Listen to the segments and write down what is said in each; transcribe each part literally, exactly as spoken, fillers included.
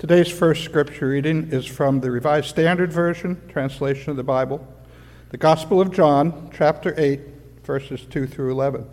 Today's first scripture reading is from the Revised Standard Version, translation of the Bible, the Gospel of John, chapter eight, verses two through eleven.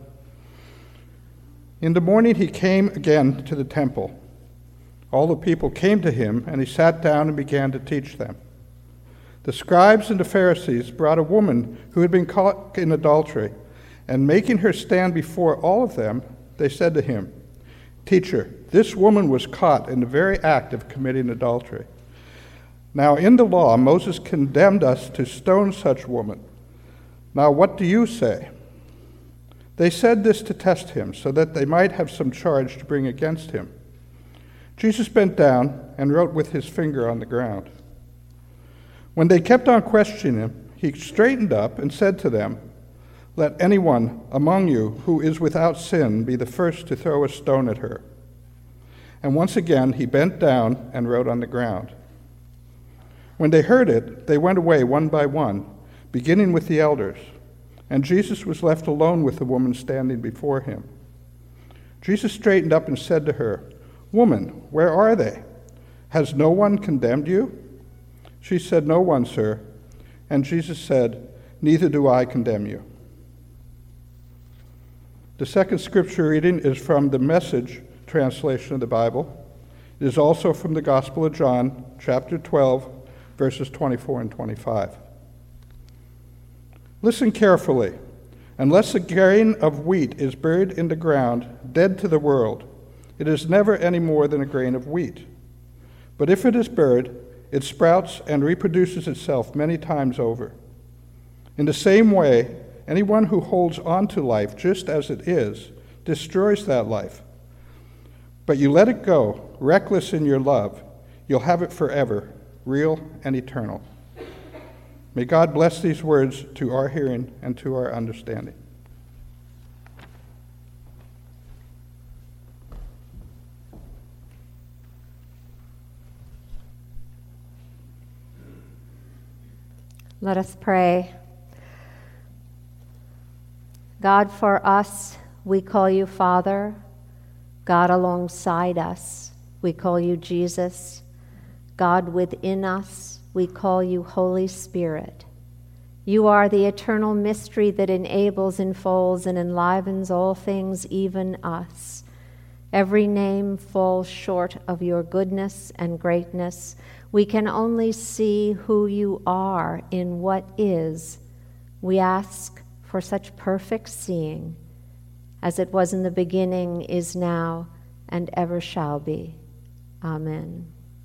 In the morning he came again to the temple. All the people came to him, and he sat down and began to teach them. The scribes and the Pharisees brought a woman who had been caught in adultery, and making her stand before all of them, they said to him, "Teacher, this woman was caught in the very act of committing adultery. Now in the law, Moses condemned us to stone such woman. Now what do you say?" They said this to test him, so that they might have some charge to bring against him. Jesus bent down and wrote with his finger on the ground. When they kept on questioning him, he straightened up and said to them, "Let anyone among you who is without sin be the first to throw a stone at her." And once again he bent down and wrote on the ground. When they heard it, they went away one by one, beginning with the elders, and Jesus was left alone with the woman standing before him. Jesus straightened up and said to her, "Woman, where are they? Has no one condemned you?" She said, "No one, sir." And Jesus said, "Neither do I condemn you." The second scripture reading is from the Message translation of the Bible. It is also from the Gospel of John, chapter twelve, verses twenty-four and twenty-five. Listen carefully. Unless a grain of wheat is buried in the ground, dead to the world, it is never any more than a grain of wheat. But if it is buried, it sprouts and reproduces itself many times over. In the same way, anyone who holds on to life just as it is destroys that life. But you let it go, reckless in your love, you'll have it forever, real and eternal. May God bless these words to our hearing and to our understanding. Let us pray. God, for us, we call you Father. God, alongside us, we call you Jesus. God, within us, we call you Holy Spirit. You are the eternal mystery that enables, enfolds, and enlivens all things, even us. Every name falls short of your goodness and greatness. We can only see who you are in what is. We ask for such perfect seeing, as it was in the beginning, is now, and ever shall be. Amen.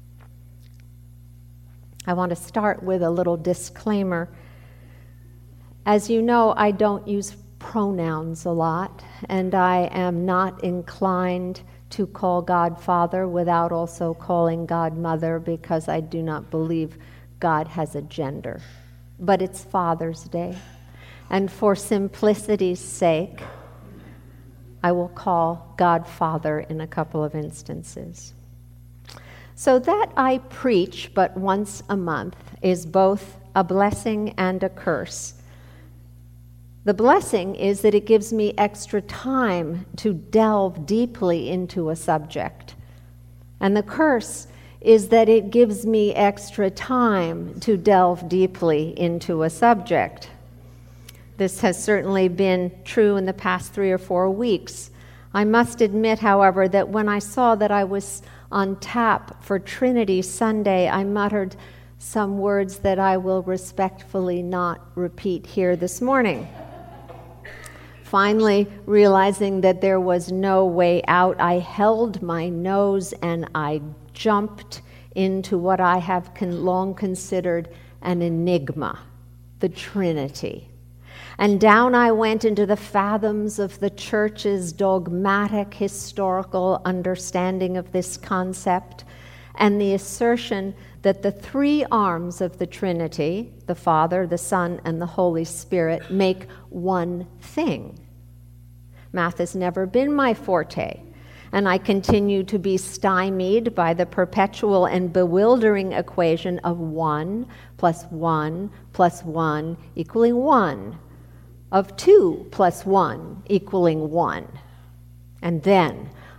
I want to start with a little disclaimer. As you know, I don't use pronouns a lot, and I am not inclined to call God Father without also calling God Mother, because I do not believe God has a gender. But it's Father's Day, and for simplicity's sake, I will call God Father in a couple of instances. So that I preach but once a month is both a blessing and a curse. The blessing is that it gives me extra time to delve deeply into a subject. And the curse is that it gives me extra time to delve deeply into a subject. This has certainly been true in the past three or four weeks. I must admit, however, that when I saw that I was on tap for Trinity Sunday, I muttered some words that I will respectfully not repeat here this morning. Finally, realizing that there was no way out, I held my nose and I jumped into what I have con- long considered an enigma, the Trinity. And down I went into the fathoms of the church's dogmatic historical understanding of this concept, and the assertion that the three arms of the Trinity, the Father, the Son, and the Holy Spirit, make one thing. Math has never been my forte, and I continue to be stymied by the perpetual and bewildering equation of one plus one plus one equaling one, of two plus one equaling one. And then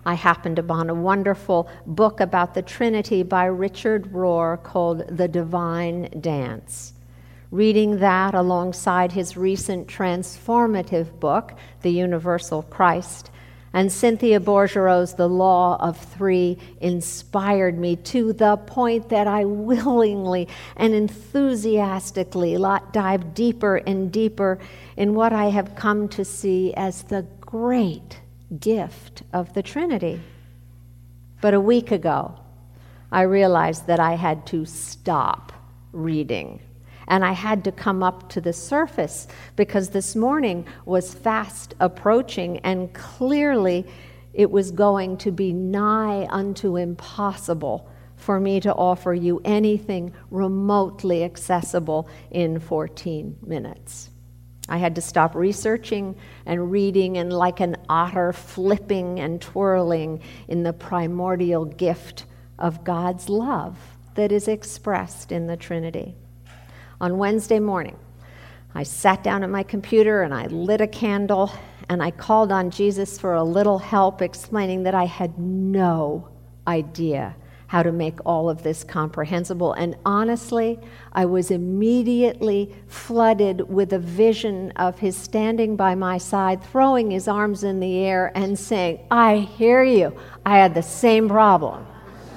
I happened upon a wonderful book about the Trinity by Richard Rohr called The Divine Dance. Reading that alongside his recent transformative book, The Universal Christ, and Cynthia Bourgereau's The Law of Three inspired me to the point that I willingly and enthusiastically dive deeper and deeper in what I have come to see as the great gift of the Trinity. But a week ago, I realized that I had to stop reading. And I had to come up to the surface because this morning was fast approaching, and clearly it was going to be nigh unto impossible for me to offer you anything remotely accessible in fourteen minutes. I had to stop researching and reading and, like an otter, flipping and twirling in the primordial gift of God's love that is expressed in the Trinity. On Wednesday morning, I sat down at my computer and I lit a candle and I called on Jesus for a little help, explaining that I had no idea how to make all of this comprehensible. And honestly, I was immediately flooded with a vision of his standing by my side, throwing his arms in the air and saying, "I hear you. I had the same problem."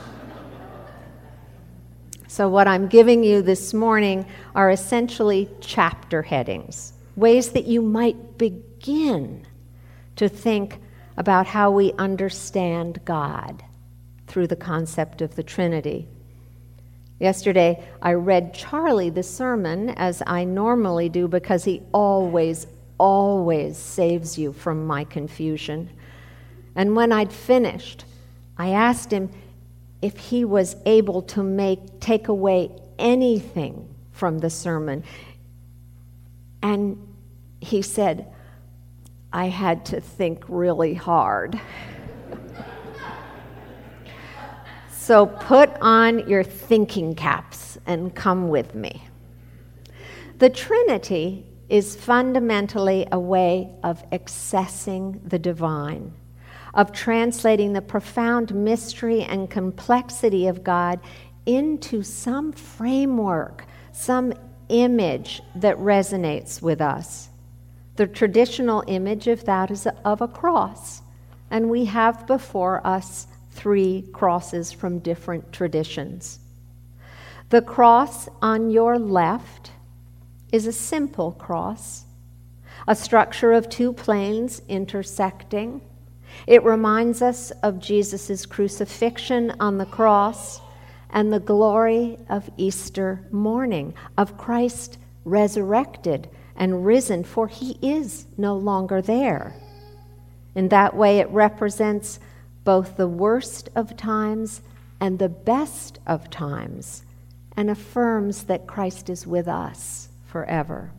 So what I'm giving you this morning are essentially chapter headings, ways that you might begin to think about how we understand God through the concept of the Trinity. Yesterday, I read Charlie the sermon, as I normally do, because he always, always saves you from my confusion. And when I'd finished, I asked him if he was able to make take away anything from the sermon. And he said, "I had to think really hard." So put on your thinking caps and come with me. The Trinity is fundamentally a way of accessing the divine, of translating the profound mystery and complexity of God into some framework, some image that resonates with us. The traditional image of that is of a cross, and we have before us three crosses from different traditions. The cross on your left is a simple cross, a structure of two planes intersecting. It reminds us of Jesus' crucifixion on the cross and the glory of Easter morning, of Christ resurrected and risen, for he is no longer there. In that way, it represents both the worst of times and the best of times, and affirms that Christ is with us forever.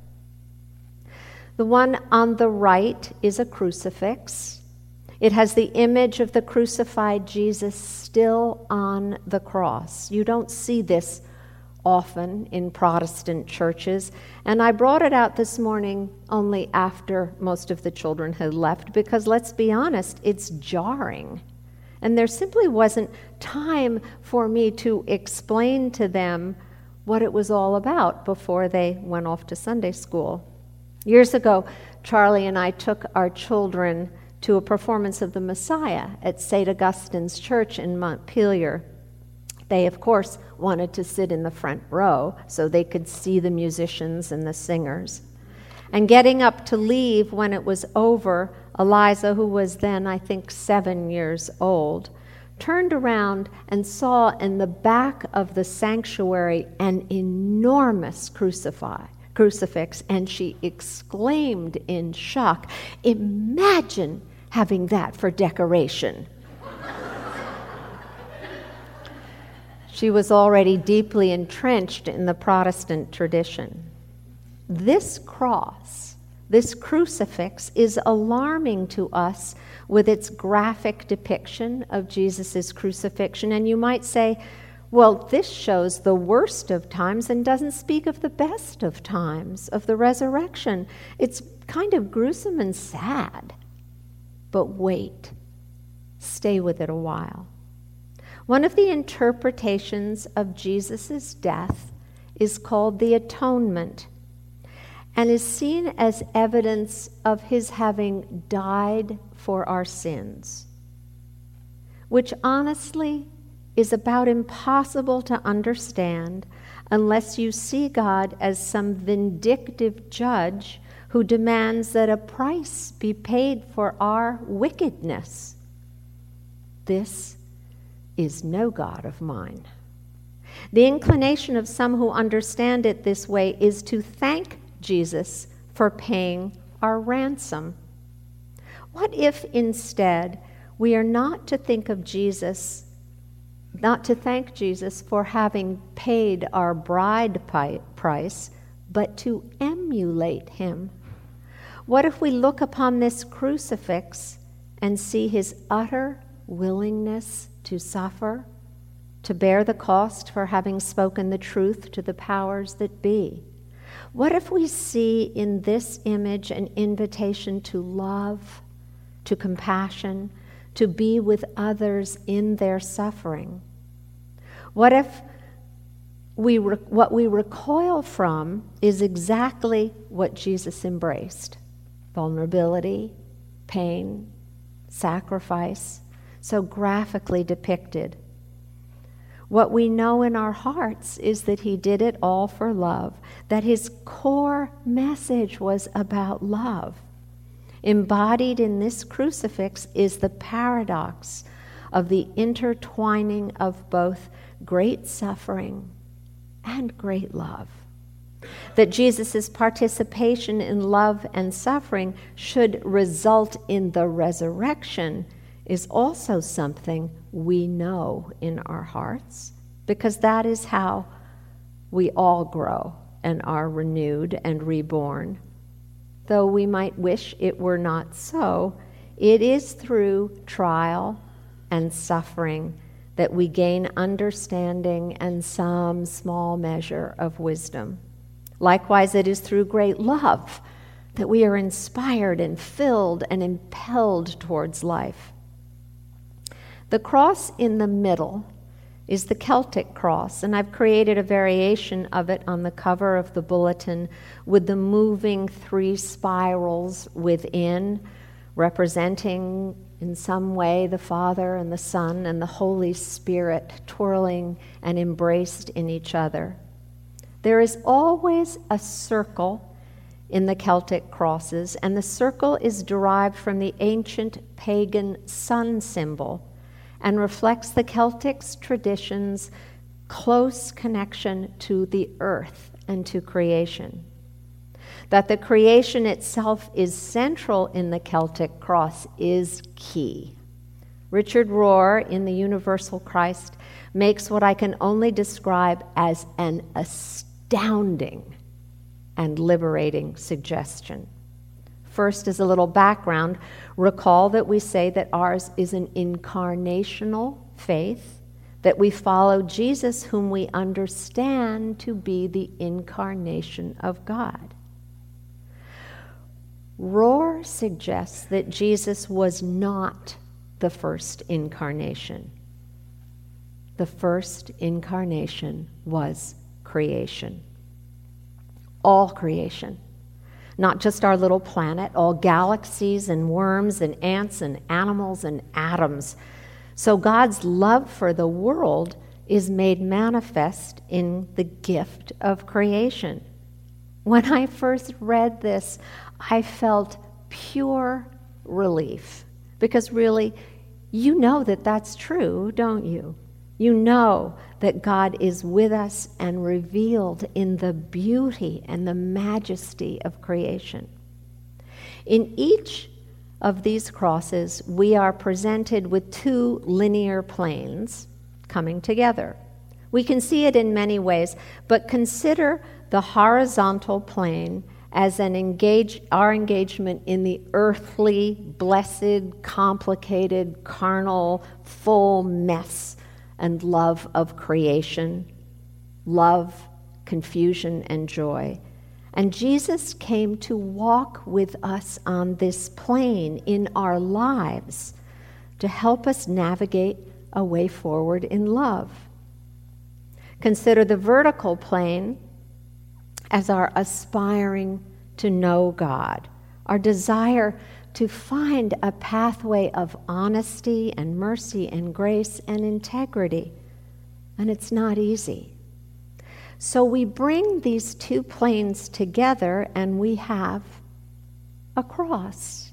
The one on the right is a crucifix. It has the image of the crucified Jesus still on the cross. You don't see this often in Protestant churches, and I brought it out this morning only after most of the children had left, because let's be honest, it's jarring. And there simply wasn't time for me to explain to them what it was all about before they went off to Sunday school. Years ago, Charlie and I took our children to a performance of the Messiah at Saint Augustine's Church in Montpelier. They, of course, wanted to sit in the front row so they could see the musicians and the singers. And getting up to leave when it was over, Eliza, who was then, I think, seven years old, turned around and saw in the back of the sanctuary an enormous crucifix. crucifix, and she exclaimed in shock, "Imagine having that for decoration." She was already deeply entrenched in the Protestant tradition. This cross, this crucifix, is alarming to us with its graphic depiction of Jesus' crucifixion. And you might say, well, this shows the worst of times and doesn't speak of the best of times, of the resurrection. It's kind of gruesome and sad. But wait, stay with it a while. One of the interpretations of Jesus' death is called the atonement, and is seen as evidence of his having died for our sins, which honestly is about impossible to understand unless you see God as some vindictive judge who demands that a price be paid for our wickedness. This is no God of mine. The inclination of some who understand it this way is to thank Jesus for paying our ransom. What if instead we are not to think of Jesus, not to thank Jesus for having paid our bride price, but to emulate him? What if we look upon this crucifix and see his utter willingness to suffer, to bear the cost for having spoken the truth to the powers that be? What if we see in this image an invitation to love, to compassion, to be with others in their suffering? What if we re- what we recoil from is exactly what Jesus embraced: vulnerability, pain, sacrifice, so graphically depicted. What we know in our hearts is that he did it all for love, that his core message was about love. Embodied in this crucifix is the paradox of the intertwining of both great suffering and great love. That Jesus' participation in love and suffering should result in the resurrection is also something we know in our hearts, because that is how we all grow and are renewed and reborn. Though we might wish it were not so, it is through trial and suffering that we gain understanding and some small measure of wisdom. Likewise, it is through great love that we are inspired and filled and impelled towards life. The cross in the middle is the Celtic cross, and I've created a variation of it on the cover of the bulletin with the moving three spirals within, representing in some way the Father and the Son and the Holy Spirit twirling and embraced in each other. There is always a circle in the Celtic crosses, and the circle is derived from the ancient pagan sun symbol and reflects the Celtic's tradition's close connection to the earth and to creation. That the creation itself is central in the Celtic cross is key. Richard Rohr, in The Universal Christ, makes what I can only describe as an astounding and liberating suggestion. First, as a little background, recall that we say that ours is an incarnational faith, that we follow Jesus, whom we understand to be the incarnation of God. Rohr suggests that Jesus was not the first incarnation. The first incarnation was creation. All creation. Not just our little planet, all galaxies and worms and ants and animals and atoms. So God's love for the world is made manifest in the gift of creation. When I first read this, I felt pure relief, because really, you know that that's true, don't you? You know that God is with us and revealed in the beauty and the majesty of creation. In each of these crosses, we are presented with two linear planes coming together. We can see it in many ways, but consider the horizontal plane as an engage, our engagement in the earthly, blessed, complicated, carnal, full mess and love of creation, love, confusion, and joy. And Jesus came to walk with us on this plane in our lives, to help us navigate a way forward in love. Consider the vertical plane as our aspiring to know God, our desire to find a pathway of honesty and mercy and grace and integrity. And it's not easy. So we bring these two planes together and we have a cross.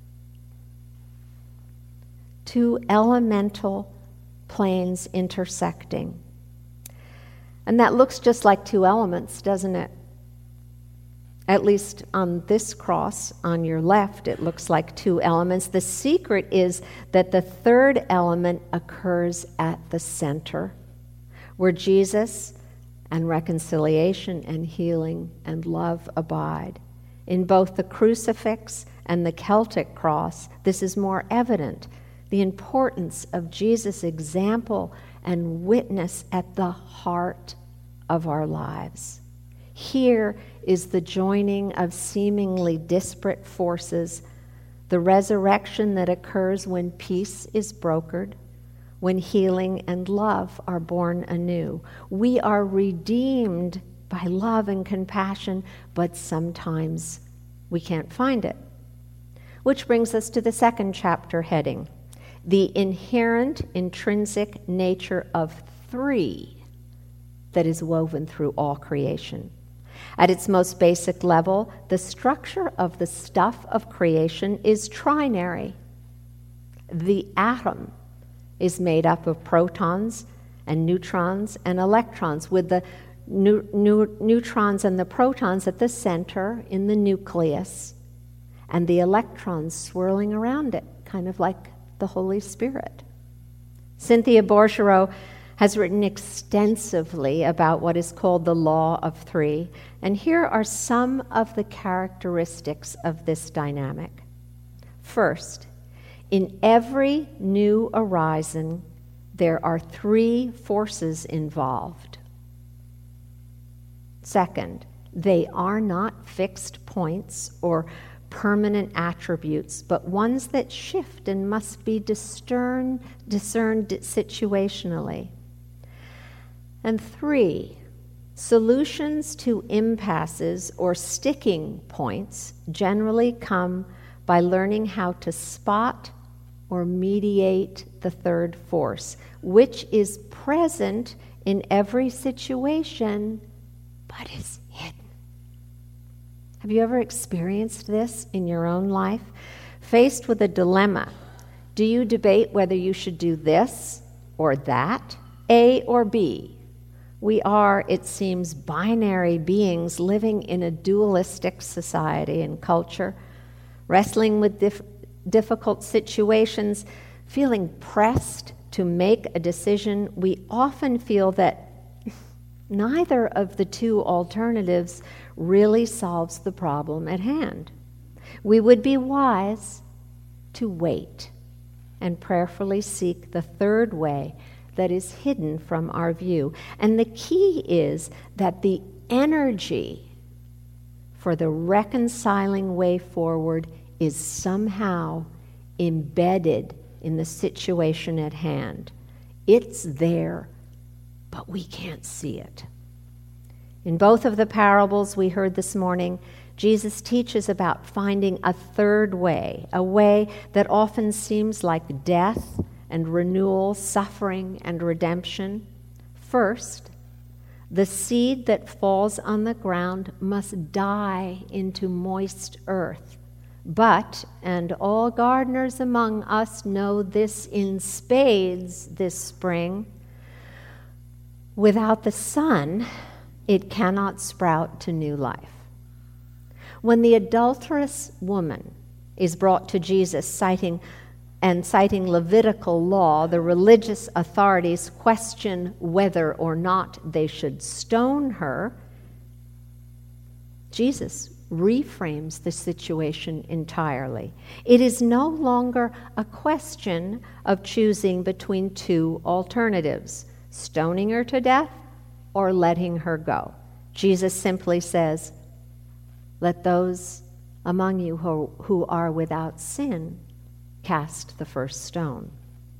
Two elemental planes intersecting. And that looks just like two elements, doesn't it? At least on this cross on your left, it looks like two elements. The secret is that the third element occurs at the center, where Jesus and reconciliation and healing and love abide. In both the crucifix and the Celtic cross, this is more evident. The importance of Jesus' example and witness at the heart of our lives. Here is the joining of seemingly disparate forces, the resurrection that occurs when peace is brokered, when healing and love are born anew. We are redeemed by love and compassion, but sometimes we can't find it. Which brings us to the second chapter heading, the inherent, intrinsic nature of three that is woven through all creation. At its most basic level, the structure of the stuff of creation is trinary. The atom is made up of protons and neutrons and electrons, with the nu- nu- neutrons and the protons at the center in the nucleus, and the electrons swirling around it, kind of like the Holy Spirit. Cynthia Bourgereau has written extensively about what is called the law of three, and here are some of the characteristics of this dynamic. First, in every new horizon, there are three forces involved. Second, they are not fixed points or permanent attributes, but ones that shift and must be discerned, discerned situationally. And three, solutions to impasses or sticking points generally come by learning how to spot or mediate the third force, which is present in every situation, but is hidden. Have you ever experienced this in your own life? Faced with a dilemma, do you debate whether you should do this or that, A or B? We are, it seems, binary beings living in a dualistic society and culture, wrestling with dif- difficult situations, feeling pressed to make a decision. We often feel that neither of the two alternatives really solves the problem at hand. We would be wise to wait and prayerfully seek the third way that is hidden from our view. And the key is that the energy for the reconciling way forward is somehow embedded in the situation at hand. It's there, but we can't see it. In both of the parables we heard this morning, Jesus teaches about finding a third way, a way that often seems like death and renewal, suffering and redemption. First, the seed that falls on the ground must die into moist earth. But, and all gardeners among us know this in spades this spring, without the sun, it cannot sprout to new life. When the adulterous woman is brought to Jesus, citing and citing Levitical law, the religious authorities question whether or not they should stone her. Jesus reframes the situation entirely. It is no longer a question of choosing between two alternatives, stoning her to death or letting her go. Jesus simply says, "Let those among you who, who are without sin cast the first stone.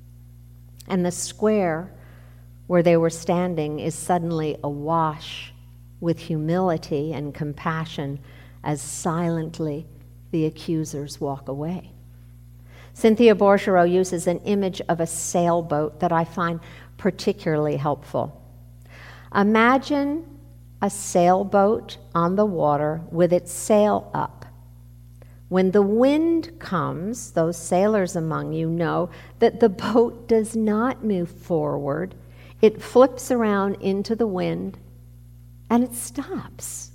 And the square where they were standing is suddenly awash with humility and compassion as silently the accusers walk away. Cynthia Borgereau uses an image of a sailboat that I find particularly helpful. Imagine a sailboat on the water with its sail up. When the wind comes, those sailors among you know that the boat does not move forward. It flips around into the wind and it stops.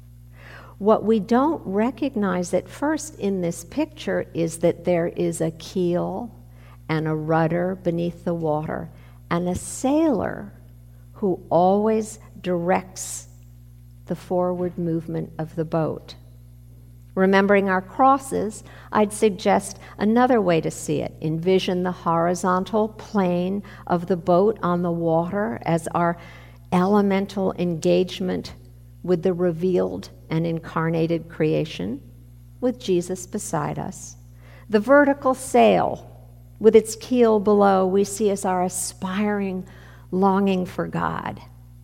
What we don't recognize at first in this picture is that there is a keel and a rudder beneath the water and a sailor who always directs the forward movement of the boat. Remembering our crosses, I'd suggest another way to see it. Envision the horizontal plane of the boat on the water as our elemental engagement with the revealed and incarnated creation, with Jesus beside us. The vertical sail, with its keel below, we see as our aspiring longing for God.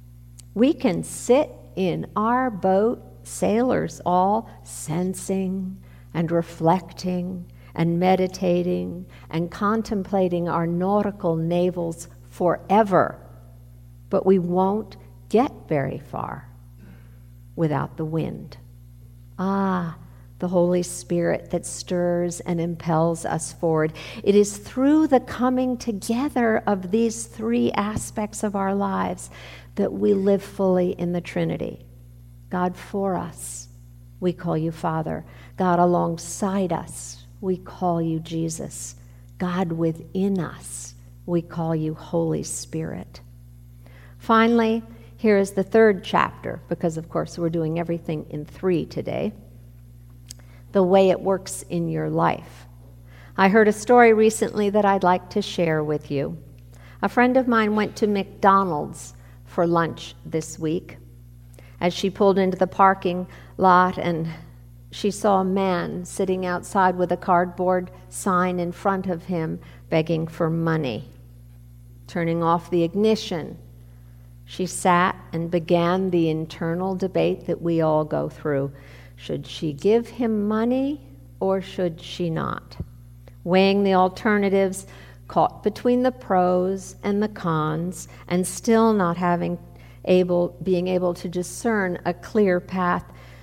We can sit in our boat, sailors all, sensing and reflecting and meditating and contemplating our nautical navels forever, but we won't get very far without the wind. Ah, the Holy Spirit that stirs and impels us forward. It is through the coming together of these three aspects of our lives that we live fully in the Trinity. God for us, we call you Father. God alongside us, we call you Jesus. God within us, we call you Holy Spirit. Finally, here is the third chapter, because of course we're doing everything in three today. The way it works in your life. I heard a story recently that I'd like to share with you. A friend of mine went to McDonald's for lunch this week. As she pulled into the parking lot and she saw a man sitting outside with a cardboard sign in front of him begging for money. Turning off the ignition, she sat and began the internal debate that we all go through. Should she give him money or should she not? Weighing the alternatives, caught between the pros and the cons, and still not having able, being able to discern a clear path,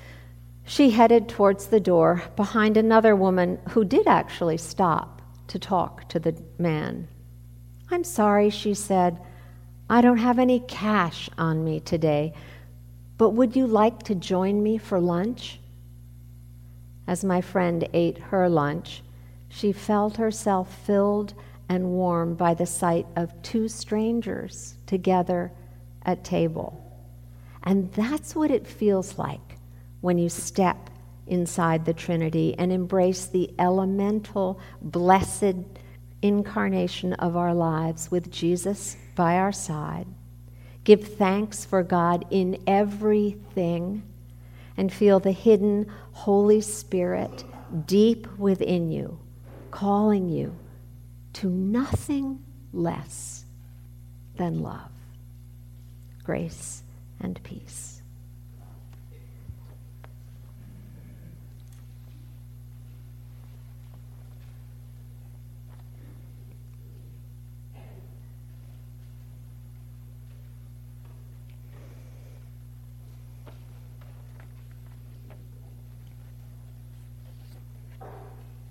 she headed towards the door behind another woman who did actually stop to talk to the man. "I'm sorry," she said, "I don't have any cash on me today, but would you like to join me for lunch?" As my friend ate her lunch, she felt herself filled and warmed by the sight of two strangers together at table. And that's what it feels like when you step inside the Trinity and embrace the elemental, blessed incarnation of our lives with Jesus by our side. Give thanks for God in everything and feel the hidden Holy Spirit deep within you, calling you to nothing less than love, grace, and peace.